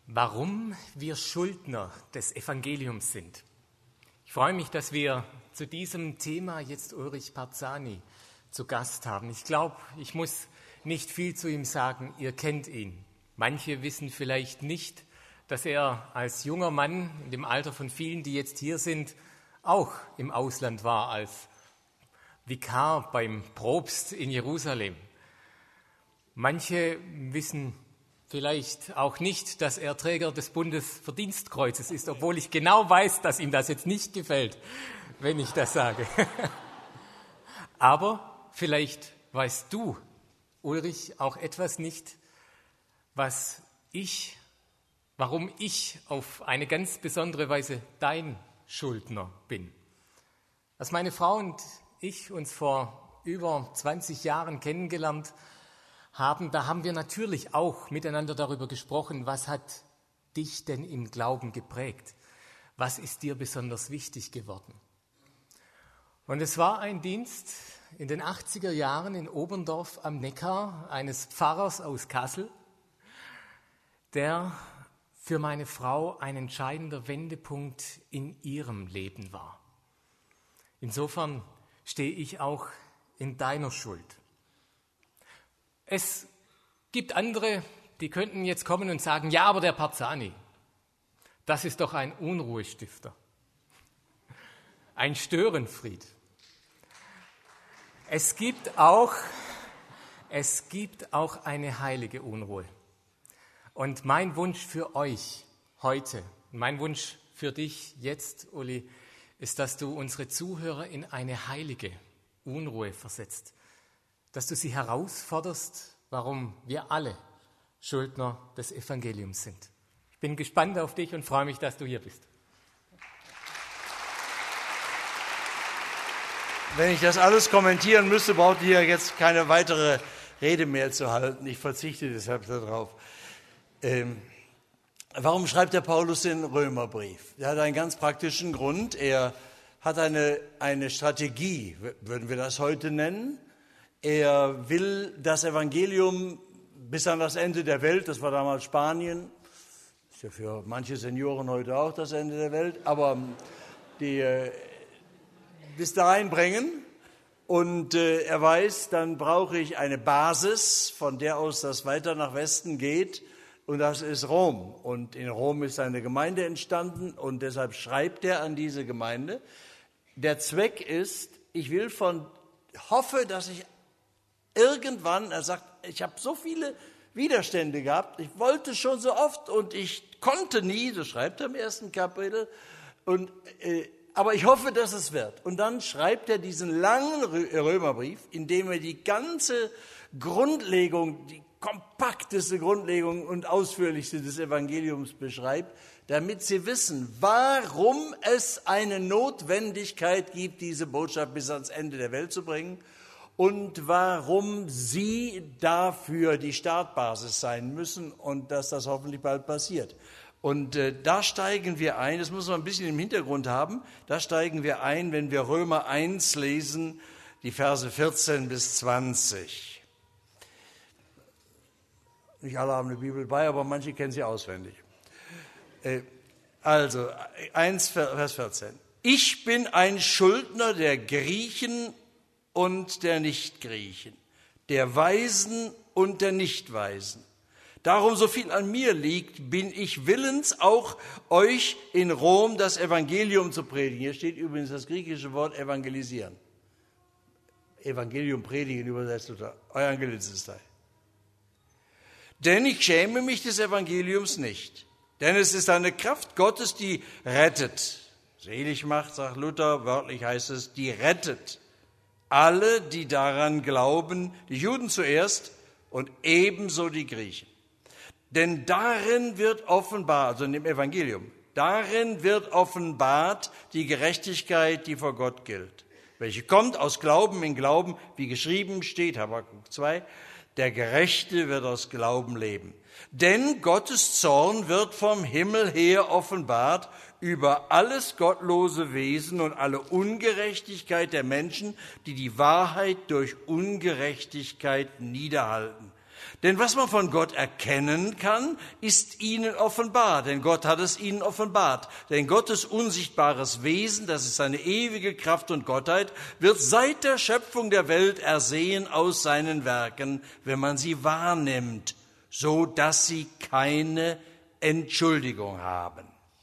Warum wir Schuldner des Evangeliums sind. Ich freue mich, dass wir zu diesem Thema jetzt Ulrich Parzani zu Gast haben. Ich glaube, ich muss nicht viel zu ihm sagen, ihr kennt ihn. Manche wissen vielleicht nicht, dass er als junger Mann in dem Alter von vielen, die jetzt hier sind, auch im Ausland war als Vikar beim Propst in Jerusalem. Manche wissen vielleicht auch nicht, dass er Träger des Bundesverdienstkreuzes ist, obwohl ich genau weiß, dass ihm das jetzt nicht gefällt, wenn ich das sage. Aber vielleicht weißt du, Ulrich, auch etwas nicht, warum ich auf eine ganz besondere Weise dein Schuldner bin. Als meine Frau und ich uns vor über 20 Jahren kennengelernt haben, da haben wir natürlich auch miteinander darüber gesprochen, was hat dich denn im Glauben geprägt? Was ist dir besonders wichtig geworden? Und es war ein Dienst in den 80er Jahren in Oberndorf am Neckar eines Pfarrers aus Kassel, der für meine Frau ein entscheidender Wendepunkt in ihrem Leben war. Insofern stehe ich auch in deiner Schuld. Es gibt andere, die könnten jetzt kommen und sagen, ja, aber der Parzani, das ist doch ein Unruhestifter, ein Störenfried. Es gibt auch eine heilige Unruhe. Und mein Wunsch für euch heute, mein Wunsch für dich jetzt, Uli, ist, dass du unsere Zuhörer in eine heilige Unruhe versetzt. Dass du sie herausforderst, warum wir alle Schuldner des Evangeliums sind. Ich bin gespannt auf dich und freue mich, dass du hier bist. Wenn ich das alles kommentieren müsste, braucht ihr jetzt keine weitere Rede mehr zu halten. Ich verzichte deshalb darauf. Warum schreibt der Paulus den Römerbrief? Er hat einen ganz praktischen Grund. Er hat eine Strategie, würden wir das heute nennen. Er will das Evangelium bis an das Ende der Welt, das war damals Spanien, ist ja für manche Senioren heute auch das Ende der Welt, aber bis dahin bringen. Und er weiß, dann brauche ich eine Basis, von der aus das weiter nach Westen geht, und das ist Rom. Und in Rom ist eine Gemeinde entstanden und deshalb schreibt er an diese Gemeinde. Der Zweck ist, hoffe, dass ich irgendwann, er sagt, ich habe so viele Widerstände gehabt, ich wollte schon so oft und ich konnte nie, so schreibt er im ersten Kapitel, aber ich hoffe, dass es wird. Und dann schreibt er diesen langen Römerbrief, in dem er die ganze Grundlegung, die kompakteste Grundlegung und ausführlichste des Evangeliums beschreibt, damit sie wissen, warum es eine Notwendigkeit gibt, diese Botschaft bis ans Ende der Welt zu bringen und warum sie dafür die Startbasis sein müssen und dass das hoffentlich bald passiert. Und da steigen wir ein, das muss man ein bisschen im Hintergrund haben, da steigen wir ein, wenn wir Römer 1 lesen, die Verse 14 bis 20. Nicht alle haben eine Bibel bei, aber manche kennen sie auswendig. Also 1, Vers 14. Ich bin ein Schuldner der Griechen und der Nichtgriechen, der Weisen und der Nichtweisen. Darum, so viel an mir liegt, bin ich willens, auch euch in Rom das Evangelium zu predigen. Hier steht übrigens das griechische Wort evangelisieren. Evangelium predigen übersetzt oder Euangelizistei. Denn ich schäme mich des Evangeliums nicht. Denn es ist eine Kraft Gottes, die rettet. Selig macht, sagt Luther, wörtlich heißt es, die rettet. Alle, die daran glauben, die Juden zuerst und ebenso die Griechen. Denn darin wird offenbart, also in dem Evangelium, darin wird offenbart die Gerechtigkeit, die vor Gott gilt, welche kommt aus Glauben in Glauben, wie geschrieben steht, Habakuk 2, der Gerechte wird aus Glauben leben. Denn Gottes Zorn wird vom Himmel her offenbart über alles gottlose Wesen und alle Ungerechtigkeit der Menschen, die die Wahrheit durch Ungerechtigkeit niederhalten. Denn was man von Gott erkennen kann, ist ihnen offenbar, denn Gott hat es ihnen offenbart. Denn Gottes unsichtbares Wesen, das ist seine ewige Kraft und Gottheit, wird seit der Schöpfung der Welt ersehen aus seinen Werken, wenn man sie wahrnimmt, so dass sie keine Entschuldigung haben.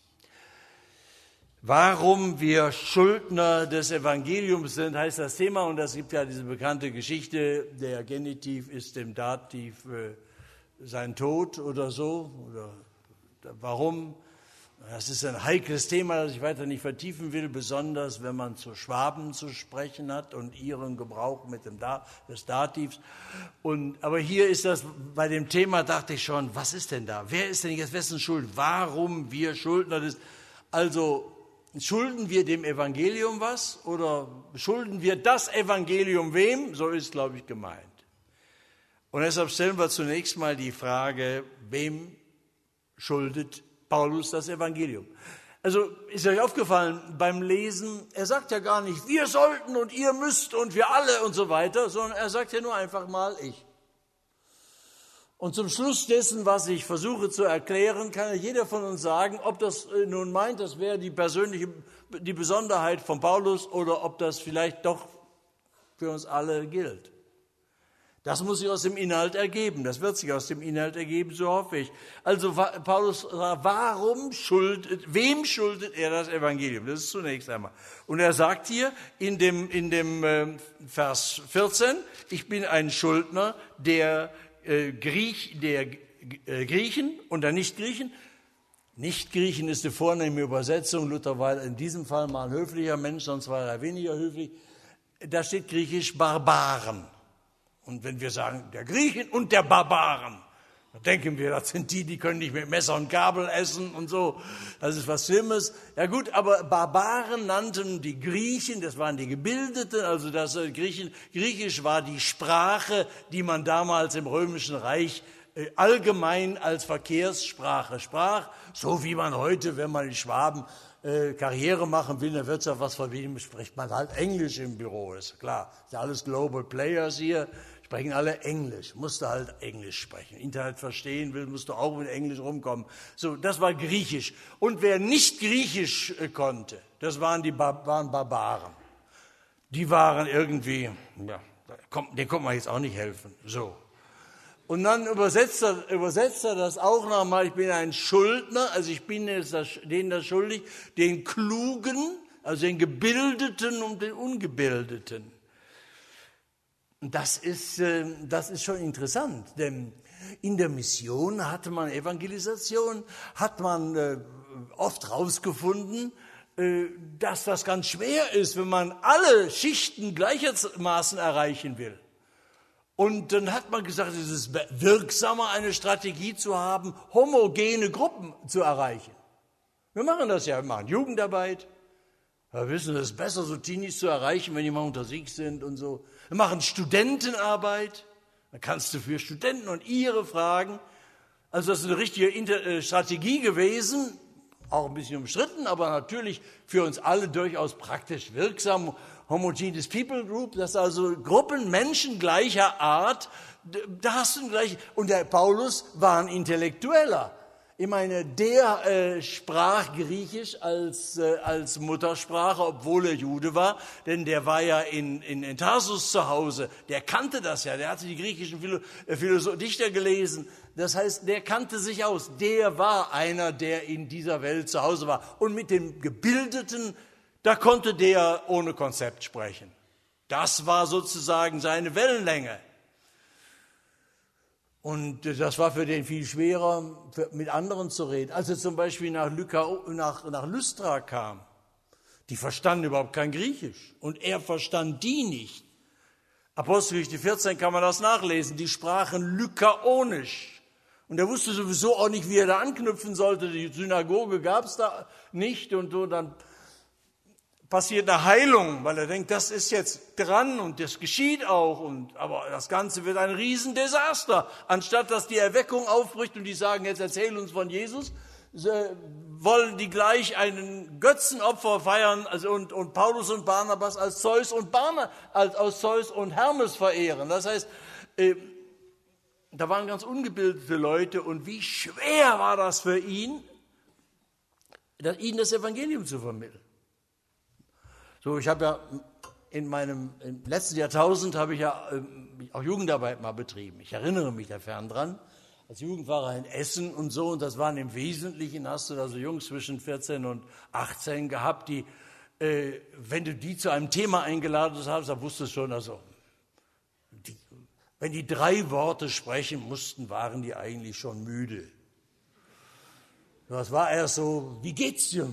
Warum wir Schuldner des Evangeliums sind, heißt das Thema, und es gibt ja diese bekannte Geschichte, der Genitiv ist dem Dativ sein Tod oder so, oder warum. Das ist ein heikles Thema, das ich weiter nicht vertiefen will, besonders wenn man zu Schwaben zu sprechen hat und ihren Gebrauch mit des Dativs. Aber hier ist das, bei dem Thema dachte ich schon, was ist denn da? Wer ist denn jetzt wessen Schuld? Warum wir Schuldner des, also schulden wir dem Evangelium was oder schulden wir das Evangelium wem? So ist, glaube ich, gemeint. Und deshalb stellen wir zunächst mal die Frage, wem schuldet Paulus das Evangelium? Also ist euch aufgefallen beim Lesen, er sagt ja gar nicht, wir sollten und ihr müsst und wir alle und so weiter, sondern er sagt ja nur einfach mal ich. Und zum Schluss dessen, was ich versuche zu erklären, kann ja jeder von uns sagen, ob das nun meint, das wäre die Besonderheit von Paulus oder ob das vielleicht doch für uns alle gilt. Das muss sich aus dem Inhalt ergeben. Das wird sich aus dem Inhalt ergeben, so hoffe ich. Also Paulus sagt, wem schuldet er das Evangelium? Das ist zunächst einmal. Und er sagt hier in dem Vers 14, ich bin ein Schuldner der Griechen und der Nichtgriechen. Nichtgriechen ist die vornehme Übersetzung. Luther war in diesem Fall mal ein höflicher Mensch, sonst war er weniger höflich. Da steht griechisch Barbaren. Und wenn wir sagen, der Griechen und der Barbaren, dann denken wir, das sind die können nicht mit Messer und Gabel essen und so. Das ist was Schlimmes. Ja gut, aber Barbaren nannten die Griechen, das waren die Gebildeten, also Griechisch war die Sprache, die man damals im Römischen Reich allgemein als Verkehrssprache sprach, so wie man heute, wenn man in Schwaben Karriere machen will in der Wirtschaft, was verdienen, spricht man halt Englisch im Büro, ist klar. Das sind alles Global Players hier, sprechen alle Englisch, musst du halt Englisch sprechen. Internet verstehen will, musst du auch mit Englisch rumkommen. So, das war Griechisch. Und wer nicht Griechisch konnte, das waren Barbaren. Die waren irgendwie, ja, denen konnte man jetzt auch nicht helfen. So. Und dann übersetzt er das auch nochmal, ich bin ein Schuldner, also ich bin denen das schuldig, den Klugen, also den Gebildeten und den Ungebildeten. Und das ist schon interessant, denn in der Mission hatte man Evangelisation, hat man oft rausgefunden, dass das ganz schwer ist, wenn man alle Schichten gleichermaßen erreichen will. Und dann hat man gesagt, es ist wirksamer, eine Strategie zu haben, homogene Gruppen zu erreichen. Wir machen das ja, wir machen Jugendarbeit. Wir wissen, es ist besser, so Teenies zu erreichen, wenn die mal unter sich sind und so. Wir machen Studentenarbeit. Da kannst du für Studenten und ihre fragen. Also das ist eine richtige Strategie gewesen, auch ein bisschen umstritten, aber natürlich für uns alle durchaus praktisch wirksam. Homogeneous People Group, das ist also Gruppen Menschen gleicher Art, da hast du gleich. Und der Paulus war ein Intellektueller. Ich meine, der sprach Griechisch als Muttersprache, obwohl er Jude war, denn der war ja in Tarsus zu Hause. Der kannte das ja, der hatte die griechischen Dichter gelesen. Das heißt, der kannte sich aus. Der war einer, der in dieser Welt zu Hause war. Und mit dem Gebildeten, da konnte der ohne Konzept sprechen. Das war sozusagen seine Wellenlänge. Und das war für den viel schwerer, mit anderen zu reden. Als er zum Beispiel nach Lystra kam, die verstanden überhaupt kein Griechisch. Und er verstand die nicht. Apostelgeschichte 14 kann man das nachlesen. Die sprachen Lykaonisch. Und er wusste sowieso auch nicht, wie er da anknüpfen sollte. Die Synagoge gab es da nicht. Und so dann passiert eine Heilung, weil er denkt, das ist jetzt dran und das geschieht auch. Aber das Ganze wird ein Riesendesaster. Anstatt dass die Erweckung aufbricht und die sagen, jetzt erzähl uns von Jesus, wollen die gleich einen Götzenopfer feiern und Paulus und Barnabas als Zeus und Hermes verehren. Das heißt, da waren ganz ungebildete Leute und wie schwer war das für ihn, ihnen das Evangelium zu vermitteln. So, ich habe ja im letzten Jahrtausend habe ich ja auch Jugendarbeit mal betrieben. Ich erinnere mich da fern dran. Als Jugendpfarrer in Essen und so, und das waren im Wesentlichen, hast du da so Jungs zwischen 14 und 18 gehabt, die, wenn du die zu einem Thema eingeladen hast, dann wusstest du schon, also, wenn die 3 Worte sprechen mussten, waren die eigentlich schon müde. Das war erst so, wie geht's dir?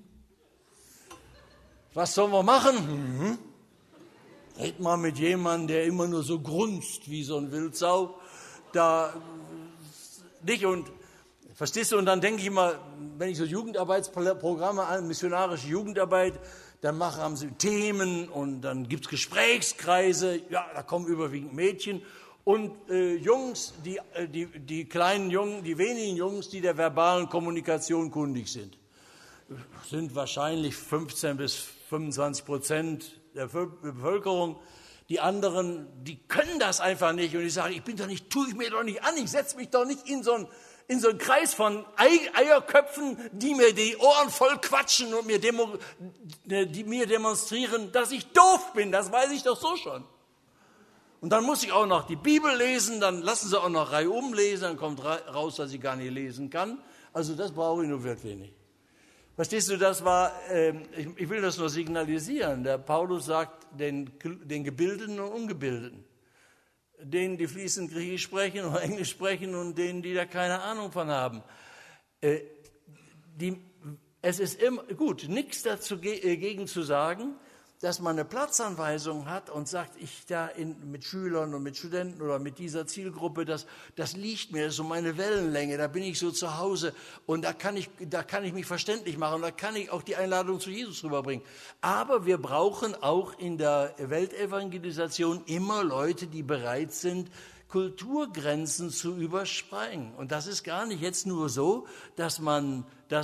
Was sollen wir machen? Red mal mit jemandem, der immer nur so grunzt wie so ein Wildsau. Da nicht und verstehst du? Und dann denke ich immer, wenn ich so Jugendarbeitsprogramme an, missionarische Jugendarbeit, dann haben sie Themen und dann gibt es Gesprächskreise. Ja, da kommen überwiegend Mädchen und Jungs, die kleinen Jungen, die wenigen Jungs, die der verbalen Kommunikation kundig sind wahrscheinlich 15 bis 25% der Bevölkerung. Die anderen, die können das einfach nicht. Und ich sage, tue ich mir doch nicht an. Ich setze mich doch nicht in so einen Kreis von Eierköpfen, die mir die Ohren voll quatschen und die mir demonstrieren, dass ich doof bin. Das weiß ich doch so schon. Und dann muss ich auch noch die Bibel lesen, dann lassen sie auch noch reihum lesen, dann kommt raus, dass ich gar nicht lesen kann. Also das brauche ich nur wirklich nicht. Verstehst du, das war, ich will das nur signalisieren. Der Paulus sagt den Gebildeten und Ungebildeten, denen, die fließend Griechisch sprechen oder Englisch sprechen und denen, die da keine Ahnung von haben. Es ist immer gut, nichts dagegen zu sagen, dass man eine Platzanweisung hat und sagt, ich da mit Schülern und mit Studenten oder mit dieser Zielgruppe, das liegt mir, das ist so meine Wellenlänge, da bin ich so zu Hause und da kann ich mich verständlich machen, da kann ich auch die Einladung zu Jesus rüberbringen. Aber wir brauchen auch in der Weltevangelisation immer Leute, die bereit sind, Kulturgrenzen zu überspringen. Und das ist gar nicht jetzt nur so, dass man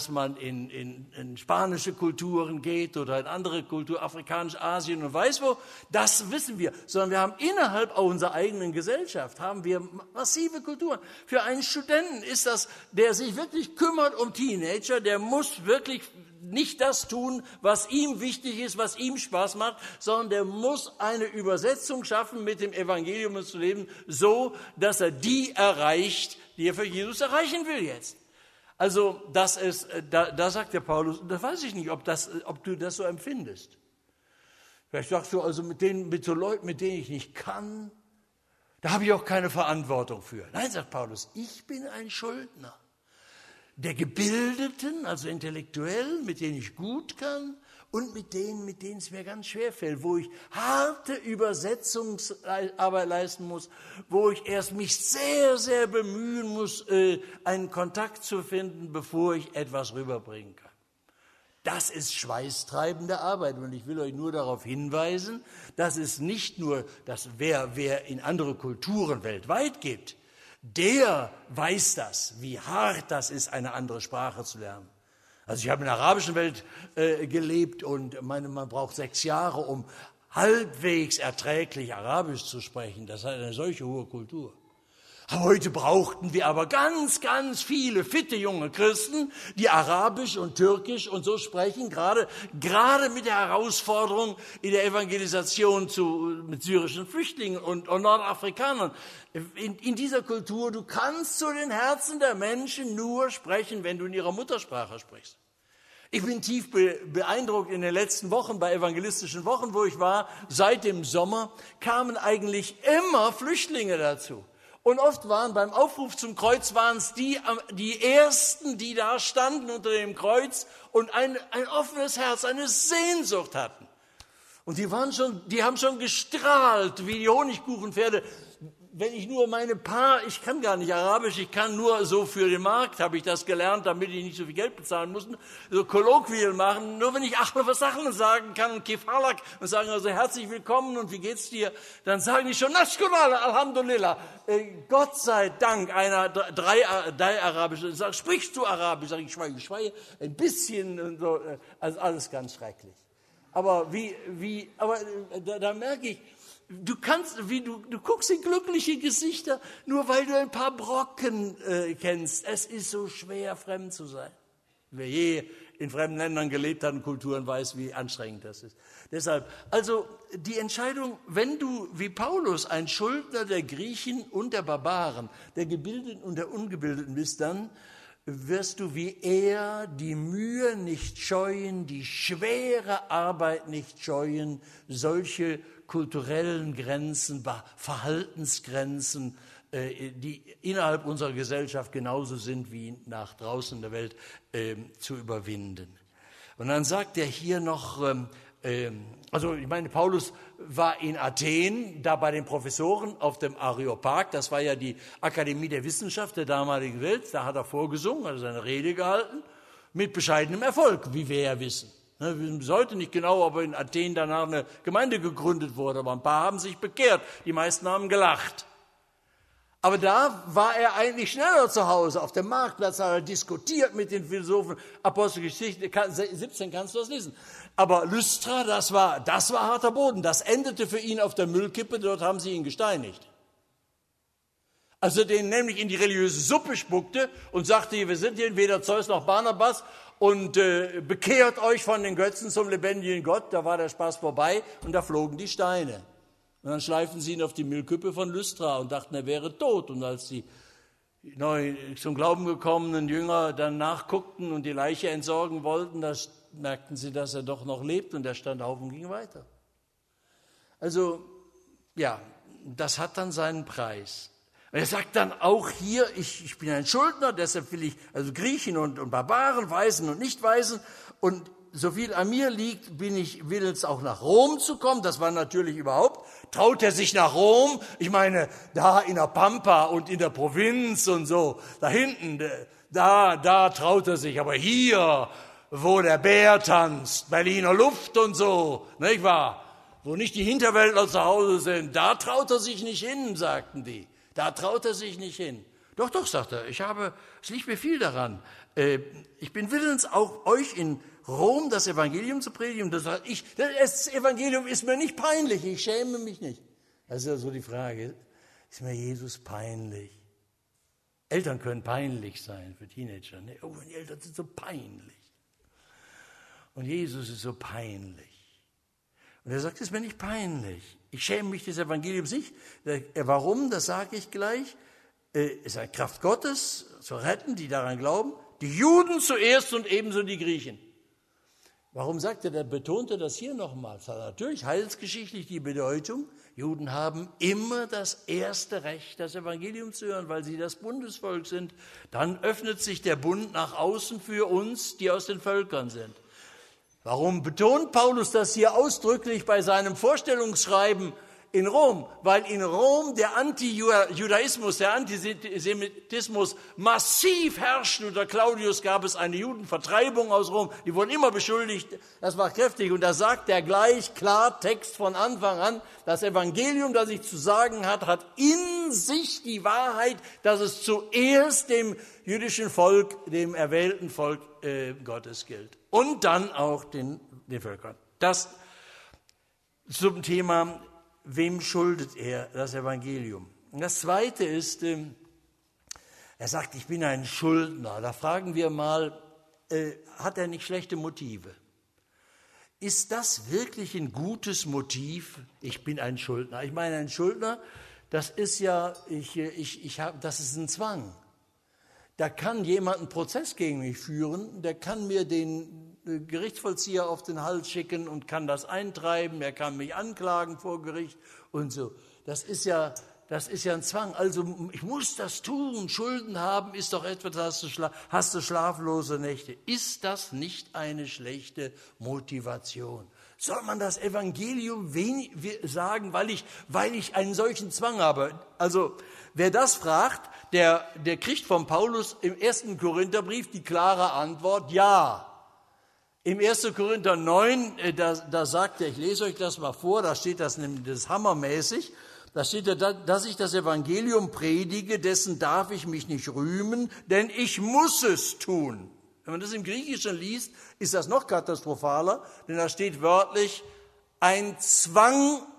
in spanische Kulturen geht oder in andere Kulturen, afrikanisch, Asien und weiß wo, das wissen wir, sondern wir haben innerhalb unserer eigenen Gesellschaft, haben wir massive Kulturen. Für einen Studenten ist das, der sich wirklich kümmert um Teenager, der muss wirklich nicht das tun, was ihm wichtig ist, was ihm Spaß macht, sondern der muss eine Übersetzung schaffen, mit dem Evangelium zu leben, so, dass er die erreicht, die er für Jesus erreichen will jetzt. Also da sagt der Paulus, und das weiß ich nicht, ob du das so empfindest. Vielleicht sagst du, also mit so Leuten, mit denen ich nicht kann, da habe ich auch keine Verantwortung für. Nein, sagt Paulus, ich bin ein Schuldner. Der Gebildeten, also intellektuell, mit denen ich gut kann und mit denen es mir ganz schwer fällt, wo ich harte Übersetzungsarbeit leisten muss, wo ich erst mich sehr, sehr bemühen muss, einen Kontakt zu finden, bevor ich etwas rüberbringen kann. Das ist schweißtreibende Arbeit und ich will euch nur darauf hinweisen, dass es nicht nur, dass wer in andere Kulturen weltweit geht, der weiß das, wie hart das ist, eine andere Sprache zu lernen. Also ich habe in der arabischen Welt gelebt und man braucht 6 Jahre, um halbwegs erträglich Arabisch zu sprechen. Das hat eine solche hohe Kultur. Heute brauchten wir aber ganz, ganz viele fitte junge Christen, die Arabisch und Türkisch und so sprechen, gerade mit der Herausforderung in der Evangelisation mit syrischen Flüchtlingen und Nordafrikanern. In dieser Kultur, du kannst zu den Herzen der Menschen nur sprechen, wenn du in ihrer Muttersprache sprichst. Ich bin tief beeindruckt in den letzten Wochen, bei evangelistischen Wochen, wo ich war, seit dem Sommer, kamen eigentlich immer Flüchtlinge dazu. Und oft waren beim Aufruf zum Kreuz waren es die Ersten, die da standen unter dem Kreuz und ein offenes Herz, eine Sehnsucht hatten. Und die haben schon gestrahlt wie die Honigkuchenpferde. Wenn ich nur ich kann gar nicht Arabisch, ich kann nur so für den Markt, habe ich das gelernt, damit ich nicht so viel Geld bezahlen musste, so kolloquial machen. Nur wenn ich was Sachen sagen kann und Kefalak und sagen also herzlich willkommen und wie geht's dir, dann sagen die schon Nashkunal, Alhamdulillah, Gott sei Dank, drei Arabische. Ich sage, sprichst du Arabisch? Sag ich schweige, ein bisschen und so, also alles ganz schrecklich. Aber da merke ich, Du guckst in glückliche Gesichter, nur weil du ein paar Brocken kennst. Es ist so schwer, fremd zu sein. Wer je in fremden Ländern gelebt hat und Kulturen weiß, wie anstrengend das ist. Deshalb, also die Entscheidung, wenn du wie Paulus ein Schuldner der Griechen und der Barbaren, der Gebildeten und der Ungebildeten bist, dann wirst du wie er die Mühe nicht scheuen, die schwere Arbeit nicht scheuen, solche kulturellen Grenzen, Verhaltensgrenzen, die innerhalb unserer Gesellschaft genauso sind wie nach draußen in der Welt, zu überwinden. Und dann sagt er hier noch, also ich meine, Paulus war in Athen, da bei den Professoren auf dem Areopag, das war ja die Akademie der Wissenschaft der damaligen Welt, da hat er vorgesungen, hat seine Rede gehalten, mit bescheidenem Erfolg, wie wir ja wissen. Wir wissen bis heute nicht genau, ob in Athen danach eine Gemeinde gegründet wurde, aber ein paar haben sich bekehrt, die meisten haben gelacht. Aber da war er eigentlich schneller zu Hause. Auf dem Marktplatz hat er diskutiert mit den Philosophen. Apostelgeschichte 17 kannst du das lesen. Aber Lystra, das war harter Boden. Das endete für ihn auf der Müllkippe. Dort haben sie ihn gesteinigt. Als er den nämlich in die religiöse Suppe spuckte und sagte, wir sind hier weder Zeus noch Barnabas und bekehrt euch von den Götzen zum lebendigen Gott, da war der Spaß vorbei und da flogen die Steine. Und dann schleiften sie ihn auf die Müllkippe von Lystra und dachten, er wäre tot. Und als die neu zum Glauben gekommenen Jünger dann nachguckten und die Leiche entsorgen wollten, da merkten sie, dass er doch noch lebt und er stand auf und ging weiter. Also, ja, das hat dann seinen Preis. Und er sagt dann auch hier, ich bin ein Schuldner, deshalb will ich, also Griechen und Barbaren, Weisen und Nicht-Weisen, und so viel an mir liegt, will es auch nach Rom zu kommen. Das war natürlich überhaupt. Traut er sich nach Rom? Ich meine, da in der Pampa und in der Provinz und so, da hinten, da traut er sich. Aber hier, wo der Bär tanzt, Berliner Luft und so, nicht wahr? Wo nicht die Hinterwäldler zu Hause sind, da traut er sich nicht hin, sagten die. Da traut er sich nicht hin. Doch, sagt er, es liegt mir viel daran. Ich bin willens, auch euch in Rom das Evangelium zu predigen. Das Evangelium ist mir nicht peinlich, ich schäme mich nicht. Das ist ja so die Frage, ist mir Jesus peinlich? Eltern können peinlich sein für Teenager. Ne? Oh, die Eltern sind so peinlich. Und Jesus ist so peinlich. Und er sagt, es ist mir nicht peinlich. Ich schäme mich des Evangeliums nicht. Warum, das sage ich gleich. Es ist eine Kraft Gottes zu retten, die daran glauben. Die Juden zuerst und ebenso die Griechen. Warum betont er das hier nochmal? Das hat natürlich heilsgeschichtlich die Bedeutung. Juden haben immer das erste Recht, das Evangelium zu hören, weil sie das Bundesvolk sind. Dann öffnet sich der Bund nach außen für uns, die aus den Völkern sind. Warum betont Paulus das hier ausdrücklich bei seinem Vorstellungsschreiben in Rom? Weil in Rom der Anti-Judaismus, der Antisemitismus massiv herrscht. Unter Claudius gab es eine Judenvertreibung aus Rom. Die wurden immer beschuldigt. Das war kräftig. Und da sagt er gleich Klartext von Anfang an, das Evangelium, das ich zu sagen hat in sich die Wahrheit, dass es zuerst dem jüdischen Volk, dem erwählten Volk Gottes gilt. Und dann auch den Völkern. Das zum Thema, wem schuldet er das Evangelium? Und das Zweite ist, er sagt, ich bin ein Schuldner. Da fragen wir mal, hat er nicht schlechte Motive? Ist das wirklich ein gutes Motiv? Ich bin ein Schuldner. Ich meine, ein Schuldner, das ist ja, das ist ein Zwang. Da kann jemand einen Prozess gegen mich führen, der kann mir den Gerichtsvollzieher auf den Hals schicken und kann das eintreiben, er kann mich anklagen vor Gericht und so. Das ist ja ein Zwang. Also ich muss das tun, Schulden haben ist doch etwas, hast du schlaflose Nächte. Ist das nicht eine schlechte Motivation? Soll man das Evangelium sagen, weil ich einen solchen Zwang habe? Also wer das fragt, der kriegt von Paulus im 1. Korintherbrief die klare Antwort, ja. Im 1. Korinther 9, da sagt er, ich lese euch das mal vor, da steht das hammermäßig, da steht da, dass ich das Evangelium predige, dessen darf ich mich nicht rühmen, denn ich muss es tun. Wenn man das im Griechischen liest, ist das noch katastrophaler, denn da steht wörtlich, ein Zwang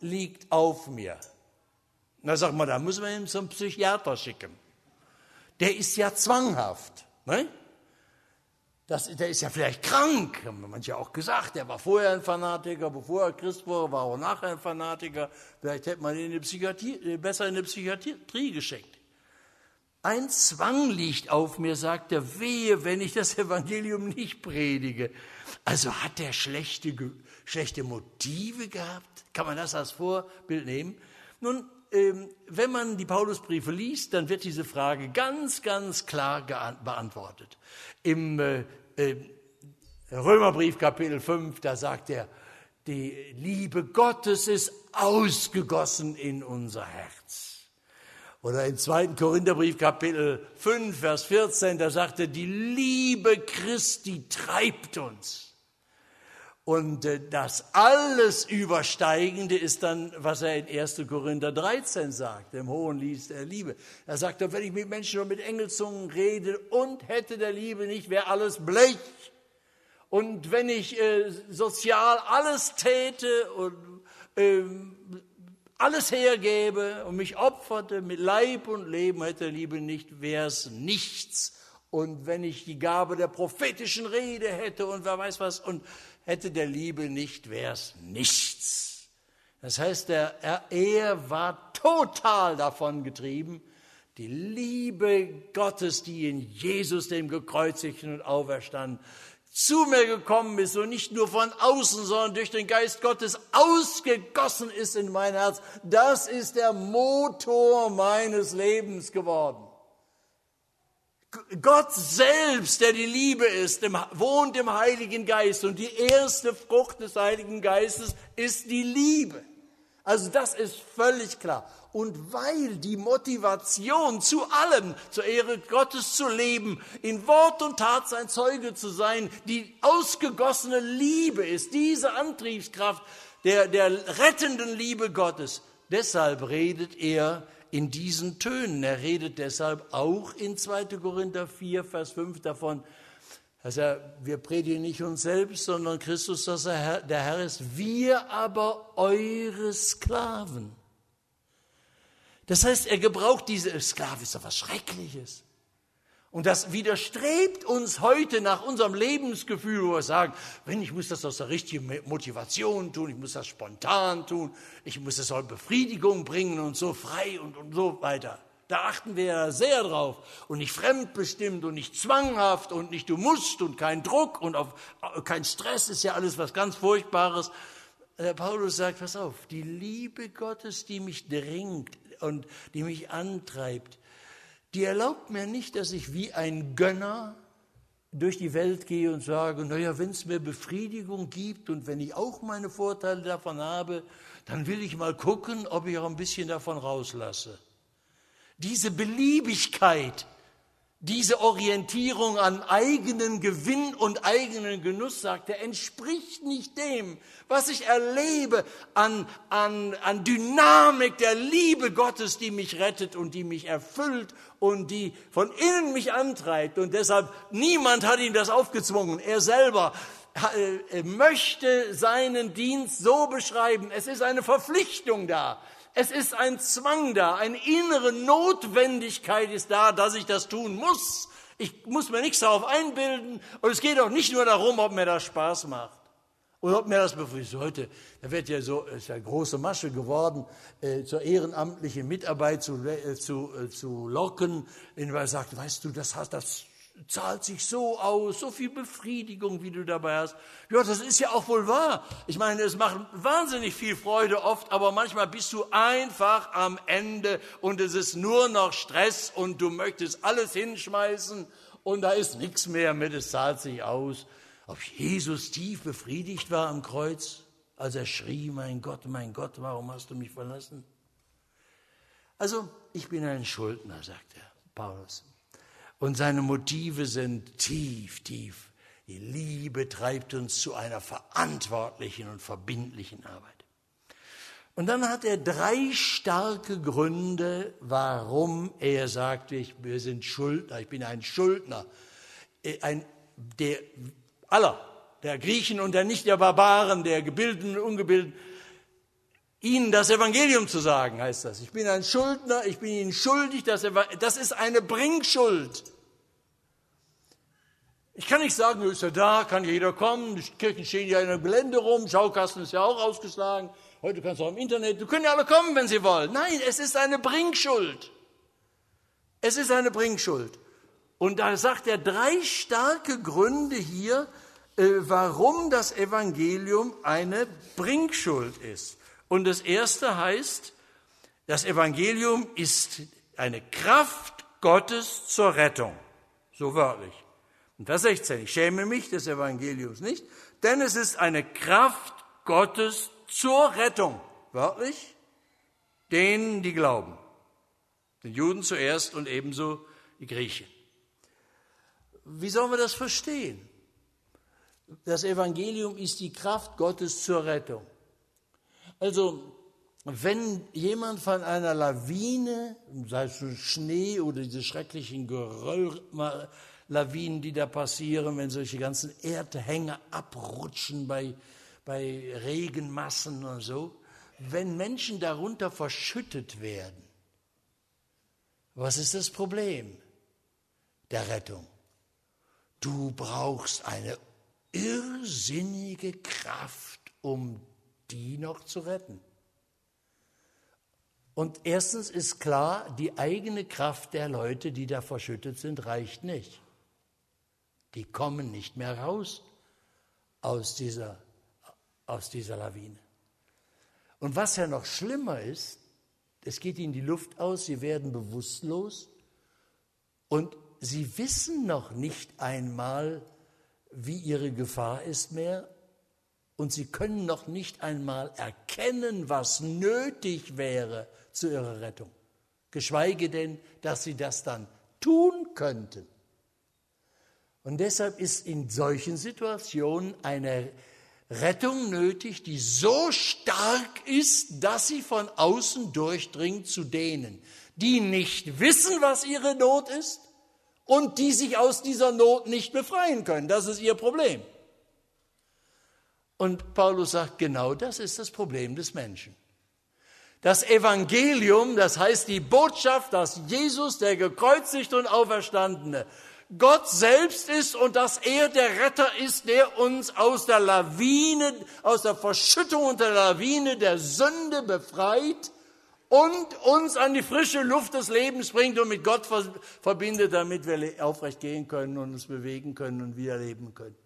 liegt auf mir. Na, sag mal, da müssen wir ihn zum Psychiater schicken. Der ist ja zwanghaft. Ne? Der ist ja vielleicht krank, haben manche auch gesagt. Der war vorher ein Fanatiker, bevor er Christ war, war auch nachher ein Fanatiker. Vielleicht hätte man ihn besser in die Psychiatrie geschickt. Ein Zwang liegt auf mir, sagt er, wehe, wenn ich das Evangelium nicht predige. Also hat er schlechte Motive gehabt? Kann man das als Vorbild nehmen? Nun, wenn man die Paulusbriefe liest, dann wird diese Frage ganz, ganz klar beantwortet. Im Römerbrief Kapitel 5, da sagt er, die Liebe Gottes ist ausgegossen in unser Herz. Oder im 2. Korintherbrief Kapitel 5, Vers 14, da sagt er, die Liebe Christi treibt uns. Und das alles Übersteigende ist dann, was er in 1. Korinther 13 sagt, im hohen Lied der Liebe. Er sagt, wenn ich mit Menschen und mit Engelzungen rede und hätte der Liebe nicht, wäre alles Blech. Und wenn ich sozial alles täte und alles hergebe und mich opferte mit Leib und Leben, hätte der Liebe nicht, wäre es nichts. Und wenn ich die Gabe der prophetischen Rede hätte und wer weiß was und hätte der Liebe nicht, wäre es nichts. Das heißt, er war total davon getrieben, die Liebe Gottes, die in Jesus, dem Gekreuzigten und Auferstanden, zu mir gekommen ist und nicht nur von außen, sondern durch den Geist Gottes ausgegossen ist in mein Herz. Das ist der Motor meines Lebens geworden. Gott selbst, der die Liebe ist, wohnt im Heiligen Geist und die erste Frucht des Heiligen Geistes ist die Liebe. Also das ist völlig klar. Und weil die Motivation zu allem, zur Ehre Gottes zu leben, in Wort und Tat sein Zeuge zu sein, die ausgegossene Liebe ist, diese Antriebskraft der rettenden Liebe Gottes, deshalb redet er in diesen Tönen. Er redet deshalb auch in 2. Korinther 4, Vers 5 davon, dass wir predigen nicht uns selbst, sondern Christus, dass er der Herr ist. Wir aber eure Sklaven. Das heißt, er gebraucht diese Sklave, ist doch was Schreckliches. Und das widerstrebt uns heute nach unserem Lebensgefühl, wo wir sagen, ich muss das aus der richtigen Motivation tun, ich muss das spontan tun, ich muss das auch Befriedigung bringen und so frei und so weiter. Da achten wir ja sehr drauf und nicht fremdbestimmt und nicht zwanghaft und nicht du musst und kein Druck und kein Stress ist ja alles was ganz Furchtbares. Der Paulus sagt, pass auf, die Liebe Gottes, die mich drängt und die mich antreibt, die erlaubt mir nicht, dass ich wie ein Gönner durch die Welt gehe und sage, naja, wenn es mir Befriedigung gibt und wenn ich auch meine Vorteile davon habe, dann will ich mal gucken, ob ich auch ein bisschen davon rauslasse. Diese Beliebigkeit, diese Orientierung an eigenen Gewinn und eigenen Genuss, sagt er, entspricht nicht dem, was ich erlebe an Dynamik der Liebe Gottes, die mich rettet und die mich erfüllt und die von innen mich antreibt. Und deshalb, niemand hat ihm das aufgezwungen. Er selber möchte seinen Dienst so beschreiben. Es ist eine Verpflichtung da. Es ist ein Zwang da, eine innere Notwendigkeit ist da, dass ich das tun muss. Ich muss mir nichts darauf einbilden und es geht auch nicht nur darum, ob mir das Spaß macht oder ob mir das befriedigt. Heute, da wird ja so, ist ja große Masche geworden, zur ehrenamtlichen Mitarbeit zu locken, indem man sagt, weißt du, das zahlt sich so aus, so viel Befriedigung, wie du dabei hast. Ja, das ist ja auch wohl wahr. Ich meine, es macht wahnsinnig viel Freude oft, aber manchmal bist du einfach am Ende und es ist nur noch Stress und du möchtest alles hinschmeißen und da ist nichts mehr mit, es zahlt sich aus. Ob Jesus tief befriedigt war am Kreuz, als er schrie, mein Gott, warum hast du mich verlassen? Also, ich bin ein Schuldner, sagt er, Paulus. Und seine Motive sind tief, tief. Die Liebe treibt uns zu einer verantwortlichen und verbindlichen Arbeit. Und dann hat er 3 starke Gründe, warum er sagt, wir sind Schuldner, ich bin ein Schuldner. Der Griechen und der nicht der Barbaren, der Gebildeten und Ungebildeten. Ihnen das Evangelium zu sagen, heißt das. Ich bin ein Schuldner, ich bin Ihnen schuldig, das ist eine Bringschuld. Ich kann nicht sagen, ist ja da, kann jeder kommen, die Kirchen stehen ja in einem Gelände rum, Schaukasten ist ja auch ausgeschlagen, heute kannst du auch im Internet, du können ja alle kommen, wenn sie wollen. Nein, es ist eine Bringschuld. Es ist eine Bringschuld. Und da sagt er 3 starke Gründe hier, warum das Evangelium eine Bringschuld ist. Und das erste heißt, das Evangelium ist eine Kraft Gottes zur Rettung. So wörtlich. Und Vers 16, ich schäme mich des Evangeliums nicht, denn es ist eine Kraft Gottes zur Rettung. Wörtlich, denen, die glauben. Den Juden zuerst und ebenso die Griechen. Wie sollen wir das verstehen? Das Evangelium ist die Kraft Gottes zur Rettung. Also, wenn jemand von einer Lawine, sei es Schnee oder diese schrecklichen Geröll-Lawinen, die da passieren, wenn solche ganzen Erdhänge abrutschen bei Regenmassen und so, wenn Menschen darunter verschüttet werden, was ist das Problem der Rettung? Du brauchst eine irrsinnige Kraft, um die noch zu retten. Und erstens ist klar, die eigene Kraft der Leute, die da verschüttet sind, reicht nicht. Die kommen nicht mehr raus aus dieser Lawine. Und was ja noch schlimmer ist, es geht ihnen die Luft aus, sie werden bewusstlos und sie wissen noch nicht einmal, wie ihre Gefahr ist mehr und sie können noch nicht einmal erkennen, was nötig wäre zu ihrer Rettung. Geschweige denn, dass sie das dann tun könnten. Und deshalb ist in solchen Situationen eine Rettung nötig, die so stark ist, dass sie von außen durchdringt zu denen, die nicht wissen, was ihre Not ist und die sich aus dieser Not nicht befreien können. Das ist ihr Problem. Und Paulus sagt, genau das ist das Problem des Menschen. Das Evangelium, das heißt die Botschaft, dass Jesus, der gekreuzigte und Auferstandene, Gott selbst ist und dass er der Retter ist, der uns aus der Lawine, aus der Verschüttung unter der Lawine der Sünde befreit und uns an die frische Luft des Lebens bringt und mit Gott verbindet, damit wir aufrecht gehen können und uns bewegen können und wieder leben können.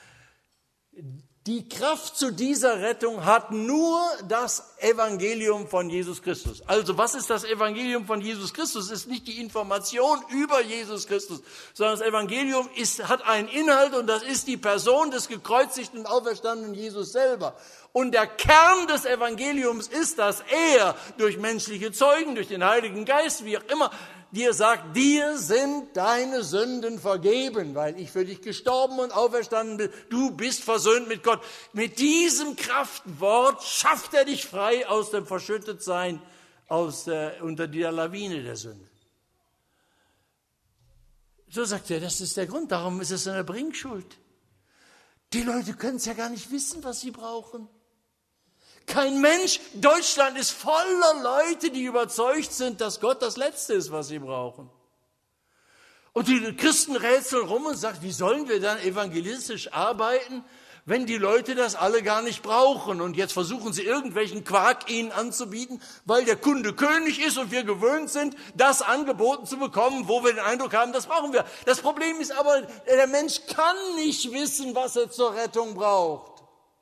Die Kraft zu dieser Rettung hat nur das Evangelium von Jesus Christus. Also was ist das Evangelium von Jesus Christus? Es ist nicht die Information über Jesus Christus, sondern das Evangelium hat einen Inhalt und das ist die Person des gekreuzigten und auferstandenen Jesus selber. Und der Kern des Evangeliums ist, dass er durch menschliche Zeugen, durch den Heiligen Geist, wie auch immer, dir sagt, dir sind deine Sünden vergeben, weil ich für dich gestorben und auferstanden bin. Du bist versöhnt mit Gott. Mit diesem Kraftwort schafft er dich frei aus dem Verschüttetsein, unter der Lawine der Sünde. So sagt er, das ist der Grund, darum ist es eine Bringschuld. Die Leute können es ja gar nicht wissen, was sie brauchen. Kein Mensch, Deutschland ist voller Leute, die überzeugt sind, dass Gott das Letzte ist, was sie brauchen. Und die Christen rätseln rum und sagen, wie sollen wir dann evangelistisch arbeiten, wenn die Leute das alle gar nicht brauchen? Und jetzt versuchen sie irgendwelchen Quark ihnen anzubieten, weil der Kunde König ist und wir gewöhnt sind, das angeboten zu bekommen, wo wir den Eindruck haben, das brauchen wir. Das Problem ist aber, der Mensch kann nicht wissen, was er zur Rettung braucht.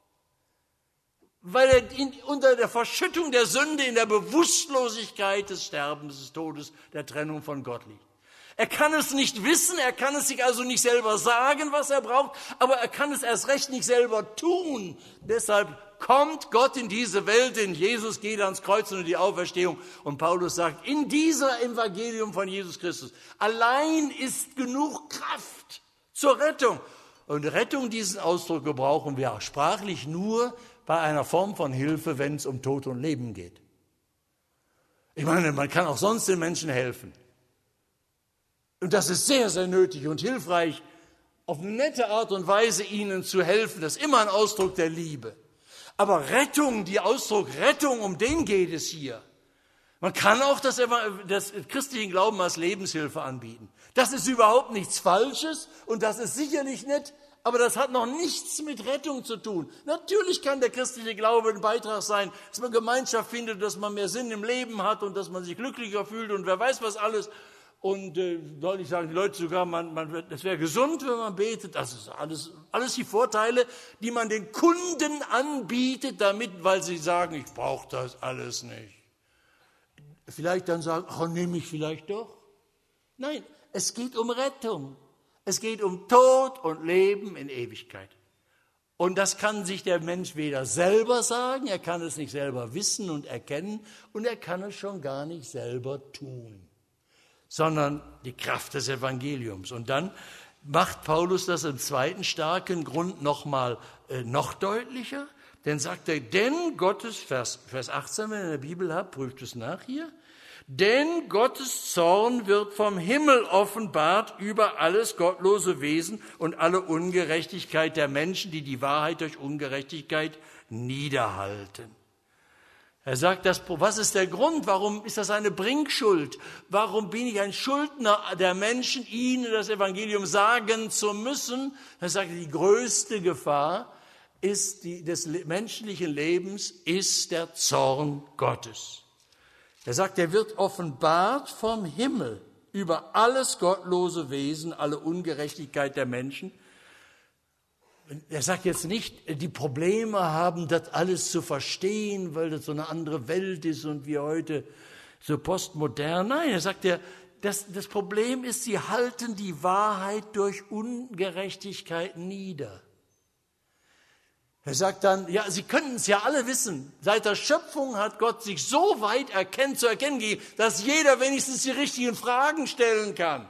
Weil er unter der Verschüttung der Sünde, in der Bewusstlosigkeit des Sterbens, des Todes, der Trennung von Gott liegt. Er kann es nicht wissen, er kann es sich also nicht selber sagen, was er braucht, aber er kann es erst recht nicht selber tun. Deshalb kommt Gott in diese Welt, denn Jesus geht ans Kreuz und in die Auferstehung. Und Paulus sagt, in dieser Evangelium von Jesus Christus allein ist genug Kraft zur Rettung. Und Rettung, diesen Ausdruck gebrauchen wir auch sprachlich nur bei einer Form von Hilfe, wenn es um Tod und Leben geht. Ich meine, man kann auch sonst den Menschen helfen. Und das ist sehr, sehr nötig und hilfreich, auf eine nette Art und Weise ihnen zu helfen. Das ist immer ein Ausdruck der Liebe. Aber Rettung, die Ausdruck Rettung, um den geht es hier. Man kann auch das christlichen Glauben als Lebenshilfe anbieten. Das ist überhaupt nichts Falsches und das ist sicherlich nicht, aber das hat noch nichts mit Rettung zu tun. Natürlich kann der christliche Glaube ein Beitrag sein, dass man Gemeinschaft findet, dass man mehr Sinn im Leben hat und dass man sich glücklicher fühlt und wer weiß was alles. Und deutlich sagen die Leute sogar, es wäre gesund, wenn man betet. Das ist alles die Vorteile, die man den Kunden anbietet, weil sie sagen, ich brauche das alles nicht. Vielleicht dann sagen, nehme ich vielleicht doch. Nein, es geht um Rettung. Es geht um Tod und Leben in Ewigkeit. Und das kann sich der Mensch weder selber sagen, er kann es nicht selber wissen und erkennen und er kann es schon gar nicht selber tun, sondern die Kraft des Evangeliums. Und dann macht Paulus das im zweiten starken Grund noch deutlicher. Dann sagt er, denn Gottes, Vers 18, wenn ihr in der Bibel habt, prüft es nach hier, denn Gottes Zorn wird vom Himmel offenbart über alles gottlose Wesen und alle Ungerechtigkeit der Menschen, die die Wahrheit durch Ungerechtigkeit niederhalten. Er sagt, was ist der Grund? Warum ist das eine Bringschuld? Warum bin ich ein Schuldner der Menschen, ihnen das Evangelium sagen zu müssen? Er sagt, die größte Gefahr des menschlichen Lebens ist der Zorn Gottes. Er sagt, er wird offenbart vom Himmel über alles gottlose Wesen, alle Ungerechtigkeit der Menschen. Er sagt jetzt nicht, die Probleme haben, das alles zu verstehen, weil das so eine andere Welt ist und wir heute so postmodern. Nein, er sagt, das Problem ist, sie halten die Wahrheit durch Ungerechtigkeit nieder. Er sagt dann, ja, Sie können es ja alle wissen. Seit der Schöpfung hat Gott sich so weit zu erkennen gegeben, dass jeder wenigstens die richtigen Fragen stellen kann.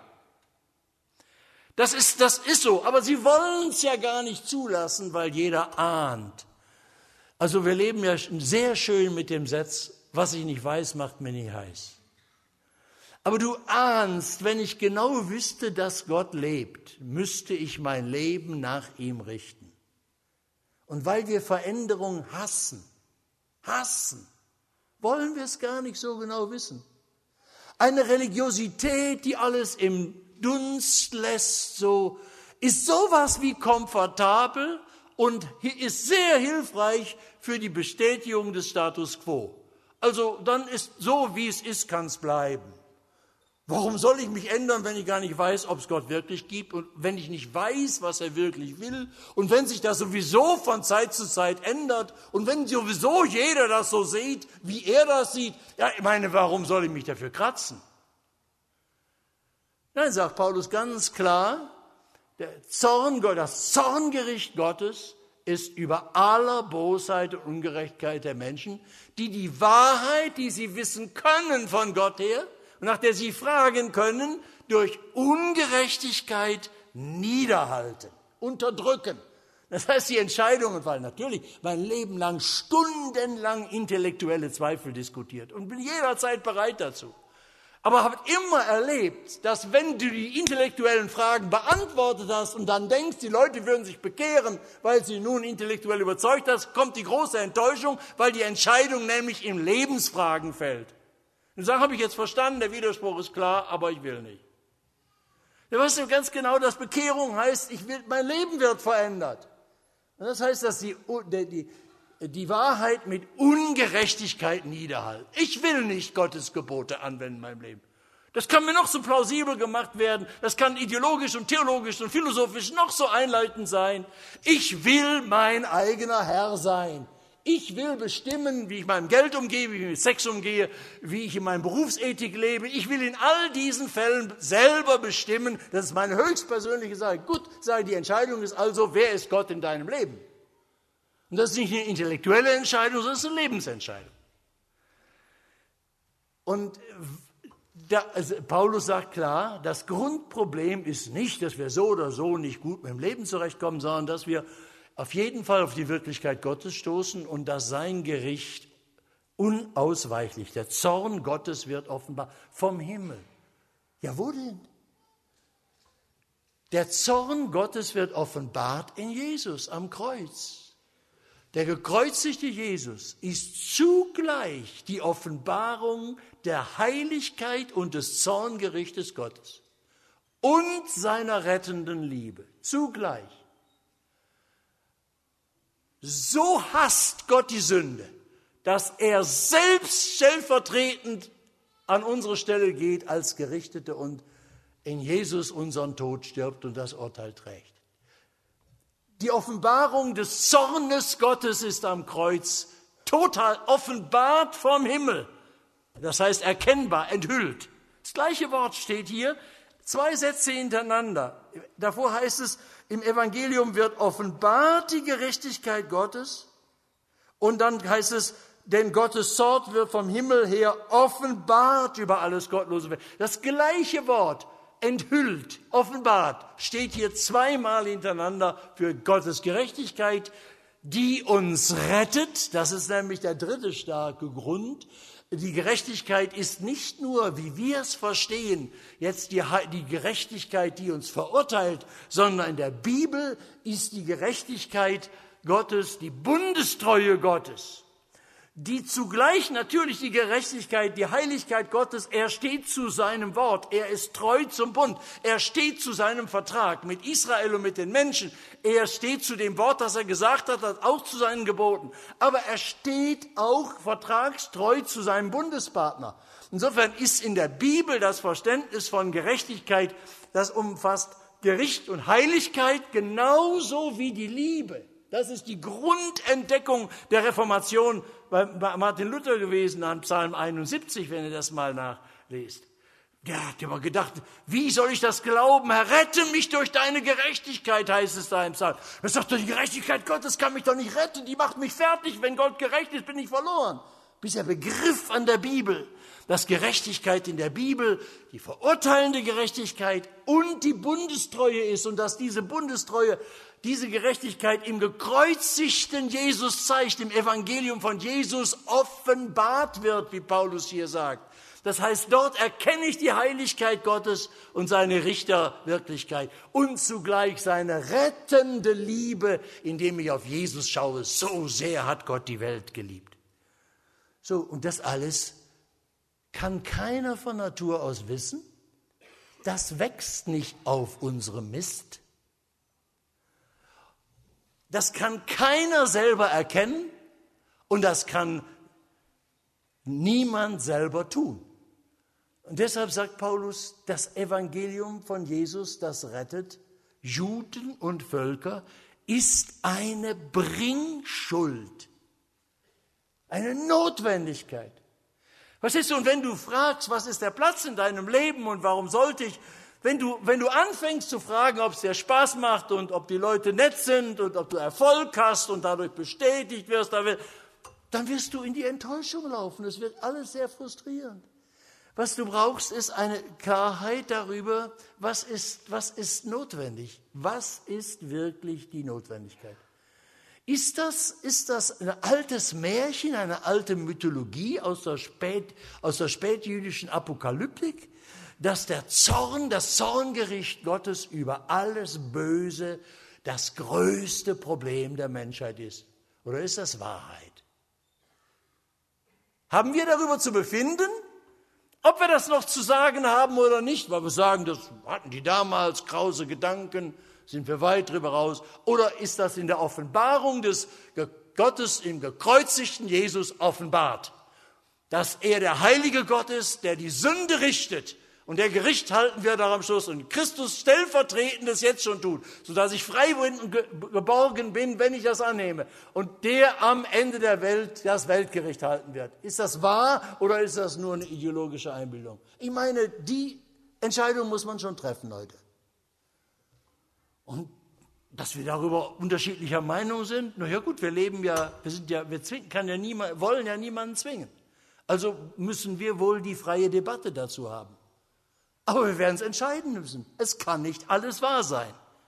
Das ist so, aber sie wollen es ja gar nicht zulassen, weil jeder ahnt. Also wir leben ja sehr schön mit dem Satz, was ich nicht weiß, macht mir nicht heiß. Aber du ahnst, wenn ich genau wüsste, dass Gott lebt, müsste ich mein Leben nach ihm richten. Und weil wir Veränderung hassen, wollen wir es gar nicht so genau wissen. Eine Religiosität, die alles im Dunst lässt, ist sowas wie komfortabel und ist sehr hilfreich für die Bestätigung des Status quo. Also dann ist so, wie es ist, kann es bleiben. Warum soll ich mich ändern, wenn ich gar nicht weiß, ob es Gott wirklich gibt und wenn ich nicht weiß, was er wirklich will und wenn sich das sowieso von Zeit zu Zeit ändert und wenn sowieso jeder das so sieht, wie er das sieht, ja, ich meine, warum soll ich mich dafür kratzen? Nein, sagt Paulus ganz klar, das Zorngericht Gottes ist über aller Bosheit und Ungerechtigkeit der Menschen, die Wahrheit, die sie wissen können von Gott her, nach der sie fragen können, durch Ungerechtigkeit niederhalten, unterdrücken. Das heißt, die Entscheidungen fallen natürlich mein Leben lang stundenlang intellektuelle Zweifel diskutiert und bin jederzeit bereit dazu. Aber habe immer erlebt, dass wenn du die intellektuellen Fragen beantwortet hast und dann denkst, die Leute würden sich bekehren, weil sie nun intellektuell überzeugt hast, kommt die große Enttäuschung, weil die Entscheidung nämlich in Lebensfragen fällt. Und sagen, habe ich jetzt verstanden, der Widerspruch ist klar, aber ich will nicht. Du weißt ja ganz genau, dass Bekehrung heißt, mein Leben wird verändert. Und das heißt, dass die Wahrheit mit Ungerechtigkeit niederhalten. Ich will nicht Gottes Gebote anwenden in meinem Leben. Das kann mir noch so plausibel gemacht werden, das kann ideologisch und theologisch und philosophisch noch so einleitend sein. Ich will mein eigener Herr sein. Ich will bestimmen, wie ich mit meinem Geld umgehe, wie ich mit Sex umgehe, wie ich in meiner Berufsethik lebe. Ich will in all diesen Fällen selber bestimmen. Das ist meine höchstpersönliche Sache. Gut, sage die Entscheidung ist also, wer ist Gott in deinem Leben? Und das ist nicht eine intellektuelle Entscheidung, sondern es ist eine Lebensentscheidung. Und Paulus sagt klar, das Grundproblem ist nicht, dass wir so oder so nicht gut mit dem Leben zurechtkommen, sondern dass wir auf jeden Fall auf die Wirklichkeit Gottes stoßen und dass sein Gericht unausweichlich, der Zorn Gottes wird offenbar vom Himmel. Ja, wo denn? Der Zorn Gottes wird offenbart in Jesus am Kreuz. Der gekreuzigte Jesus ist zugleich die Offenbarung der Heiligkeit und des Zorngerichtes Gottes und seiner rettenden Liebe. Zugleich. So hasst Gott die Sünde, dass er selbst stellvertretend an unsere Stelle geht als Gerichtete und in Jesus unseren Tod stirbt und das Urteil trägt. Die Offenbarung des Zornes Gottes ist am Kreuz total offenbart vom Himmel. Das heißt erkennbar, enthüllt. Das gleiche Wort steht hier, 2 Sätze hintereinander. Davor heißt es, im Evangelium wird offenbart die Gerechtigkeit Gottes. Und dann heißt es, denn Gottes Zorn wird vom Himmel her offenbart über alles Gottlose. Das gleiche Wort, enthüllt, offenbart, steht hier 2-mal hintereinander für Gottes Gerechtigkeit, die uns rettet. Das ist nämlich der dritte starke Grund. Die Gerechtigkeit ist nicht nur, wie wir es verstehen, jetzt die Gerechtigkeit, die uns verurteilt, sondern in der Bibel ist die Gerechtigkeit Gottes, die Bundestreue Gottes, die zugleich natürlich die Gerechtigkeit, die Heiligkeit Gottes, er steht zu seinem Wort, er ist treu zum Bund, er steht zu seinem Vertrag mit Israel und mit den Menschen, er steht zu dem Wort, das er gesagt hat, auch zu seinen Geboten, aber er steht auch vertragstreu zu seinem Bundespartner. Insofern ist in der Bibel das Verständnis von Gerechtigkeit, das umfasst Gericht und Heiligkeit genauso wie die Liebe. Das ist die Grundentdeckung der Reformation bei Martin Luther gewesen an Psalm 71, wenn ihr das mal nachlest. Der hat immer gedacht, wie soll ich das glauben? Herr, rette mich durch deine Gerechtigkeit, heißt es da im Psalm. Er sagt, die Gerechtigkeit Gottes kann mich doch nicht retten, die macht mich fertig. Wenn Gott gerecht ist, bin ich verloren. Bis er begriff an der Bibel, dass Gerechtigkeit in der Bibel die verurteilende Gerechtigkeit und die Bundestreue ist und dass diese Bundestreue, diese Gerechtigkeit im gekreuzigten Jesus zeigt, im Evangelium von Jesus offenbart wird, wie Paulus hier sagt. Das heißt, dort erkenne ich die Heiligkeit Gottes und seine Richterwirklichkeit und zugleich seine rettende Liebe, indem ich auf Jesus schaue. So sehr hat Gott die Welt geliebt. So, und das alles kann keiner von Natur aus wissen. Das wächst nicht auf unserem Mist. Das kann keiner selber erkennen und das kann niemand selber tun. Und deshalb sagt Paulus, das Evangelium von Jesus, das rettet Juden und Völker, ist eine Bringschuld, eine Notwendigkeit. Verstehst du? Und wenn du fragst, was ist der Platz in deinem Leben und warum sollte ich, wenn du anfängst zu fragen, ob es dir Spaß macht und ob die Leute nett sind und ob du Erfolg hast und dadurch bestätigt wirst, dann wirst du in die Enttäuschung laufen. Es wird alles sehr frustrierend. Was du brauchst, ist eine Klarheit darüber, was ist notwendig. Was ist wirklich die Notwendigkeit? Ist das ein altes Märchen, eine alte Mythologie aus der spätjüdischen Apokalyptik, dass das Zorngericht Gottes über alles Böse das größte Problem der Menschheit ist? Oder ist das Wahrheit? Haben wir darüber zu befinden, ob wir das noch zu sagen haben oder nicht, weil wir sagen, das hatten die damals, krause Gedanken, sind wir weit drüber raus? Oder ist das in der Offenbarung des Gottes im gekreuzigten Jesus offenbart? Dass er der heilige Gott ist, der die Sünde richtet und der Gericht halten wird am Schluss und Christus stellvertretend das jetzt schon tut, sodass ich frei und geborgen bin, wenn ich das annehme. Und der am Ende der Welt das Weltgericht halten wird. Ist das wahr oder ist das nur eine ideologische Einbildung? Ich meine, die Entscheidung muss man schon treffen, Leute. Und dass wir darüber unterschiedlicher Meinung sind, na ja gut, wollen ja niemanden zwingen. Also müssen wir wohl die freie Debatte dazu haben. Aber wir werden es entscheiden müssen. Es kann nicht alles wahr sein.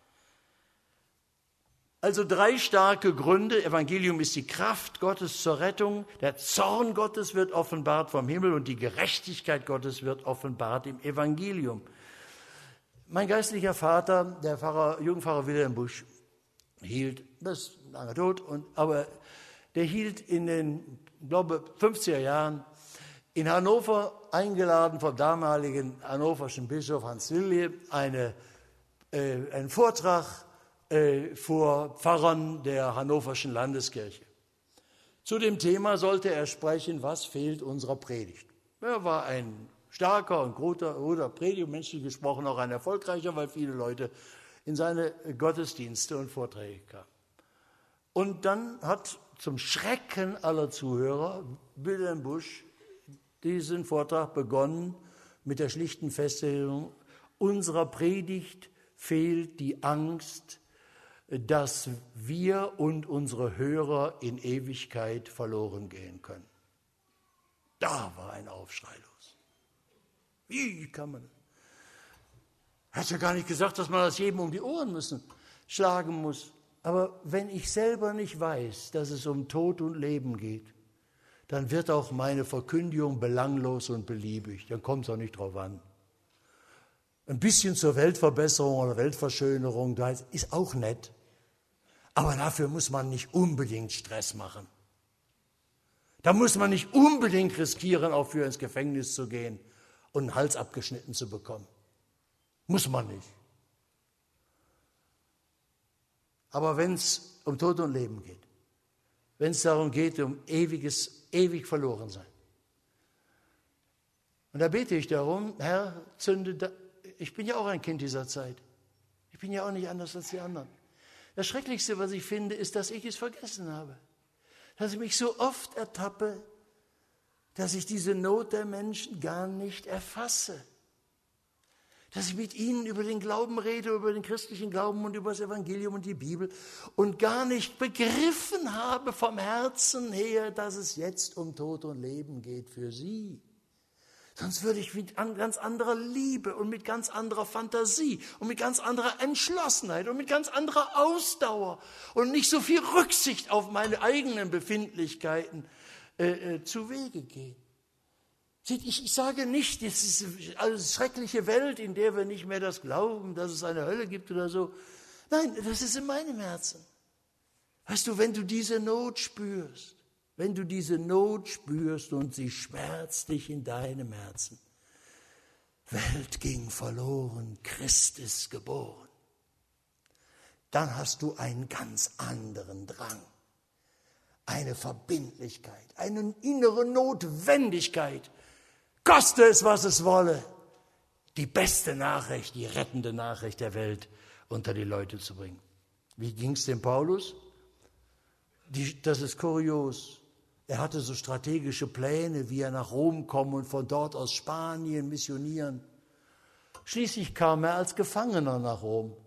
Also 3 starke Gründe. Evangelium ist die Kraft Gottes zur Rettung. Der Zorn Gottes wird offenbart vom Himmel und die Gerechtigkeit Gottes wird offenbart im Evangelium. Mein geistlicher Vater, der Jugendpfarrer Wilhelm Busch, das ist lange tot, aber der hielt in den, glaube 50er Jahren in Hannover, eingeladen vom damaligen hannoverschen Bischof Hans Lilje, einen Vortrag vor Pfarrern der hannoverschen Landeskirche. Zu dem Thema sollte er sprechen, was fehlt unserer Predigt. Er war ein starker und guter Prediger, menschlich gesprochen auch ein erfolgreicher, weil viele Leute in seine Gottesdienste und Vorträge kamen. Und dann hat zum Schrecken aller Zuhörer Wilhelm Busch diesen Vortrag begonnen mit der schlichten Feststellung: Unserer Predigt fehlt die Angst, dass wir und unsere Hörer in Ewigkeit verloren gehen können. Da war ein Aufschrei los. Wie kann man das? Er hat ja gar nicht gesagt, dass man das jedem um die Ohren schlagen muss. Aber wenn ich selber nicht weiß, dass es um Tod und Leben geht, dann wird auch meine Verkündigung belanglos und beliebig. Dann kommt es auch nicht drauf an. Ein bisschen zur Weltverbesserung oder Weltverschönerung, das ist auch nett. Aber dafür muss man nicht unbedingt Stress machen. Da muss man nicht unbedingt riskieren, auch für ins Gefängnis zu gehen und einen Hals abgeschnitten zu bekommen. Muss man nicht. Aber wenn es um Tod und Leben geht, wenn es darum geht, um ewig verloren sein. Und da bete ich darum, Herr, ich bin ja auch ein Kind dieser Zeit. Ich bin ja auch nicht anders als die anderen. Das Schrecklichste, was ich finde, ist, dass ich es vergessen habe. Dass ich mich so oft ertappe, dass ich diese Not der Menschen gar nicht erfasse. Dass ich mit ihnen über den Glauben rede, über den christlichen Glauben und über das Evangelium und die Bibel und gar nicht begriffen habe vom Herzen her, dass es jetzt um Tod und Leben geht für sie. Sonst würde ich mit ganz anderer Liebe und mit ganz anderer Fantasie und mit ganz anderer Entschlossenheit und mit ganz anderer Ausdauer und nicht so viel Rücksicht auf meine eigenen Befindlichkeiten zu Wege gehen. Ich sage nicht, das ist eine schreckliche Welt, in der wir nicht mehr das glauben, dass es eine Hölle gibt oder so. Nein, das ist in meinem Herzen. Weißt du, wenn du diese Not spürst und sie schmerzt dich in deinem Herzen. Welt ging verloren, Christ ist geboren. Dann hast du einen ganz anderen Drang, eine Verbindlichkeit, eine innere Notwendigkeit. Koste es, was es wolle, die beste Nachricht, die rettende Nachricht der Welt unter die Leute zu bringen. Wie ging es dem Paulus? Das ist kurios. Er hatte so strategische Pläne, wie er nach Rom kommen und von dort aus Spanien missionieren. Schließlich kam er als Gefangener nach Rom.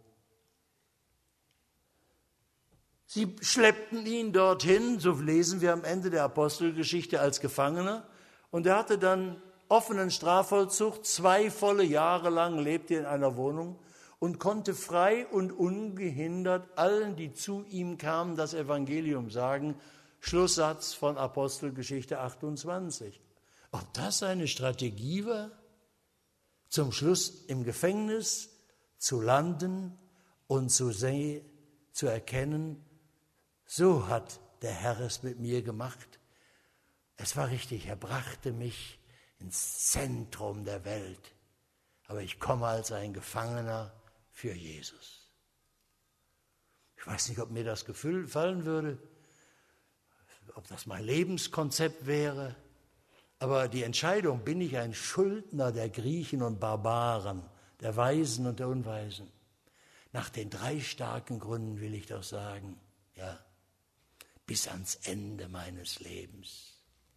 Sie schleppten ihn dorthin, so lesen wir am Ende der Apostelgeschichte, als Gefangener. Und er hatte dann offenen Strafvollzug, 2 volle Jahre lang lebte er in einer Wohnung und konnte frei und ungehindert allen, die zu ihm kamen, das Evangelium sagen. Schlusssatz von Apostelgeschichte 28. Ob das eine Strategie war, zum Schluss im Gefängnis zu landen und zu erkennen, so hat der Herr es mit mir gemacht. Es war richtig, er brachte mich ins Zentrum der Welt. Aber ich komme als ein Gefangener für Jesus. Ich weiß nicht, ob mir das gefallen würde, ob das mein Lebenskonzept wäre. Aber die Entscheidung, bin ich ein Schuldner der Griechen und Barbaren, der Weisen und der Unweisen? Nach den 3 starken Gründen will ich doch sagen, ja, bis ans Ende meines Lebens.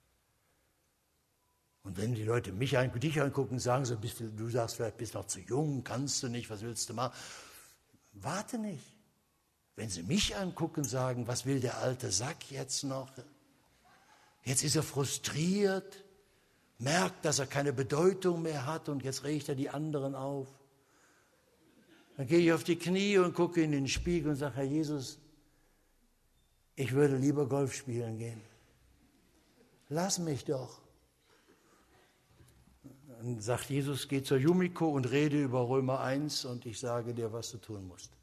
Und wenn die Leute dich angucken, sagen so, du sagst vielleicht, bist noch zu jung, kannst du nicht, was willst du machen? Warte nicht. Wenn sie mich angucken, sagen, was will der alte Sack jetzt noch? Jetzt ist er frustriert, merkt, dass er keine Bedeutung mehr hat und jetzt regt er die anderen auf. Dann gehe ich auf die Knie und gucke in den Spiegel und sage, Herr Jesus, ich würde lieber Golf spielen gehen. Lass mich doch. Dann sagt Jesus, geh zur Yumiko und rede über Römer 1 und ich sage dir, was du tun musst.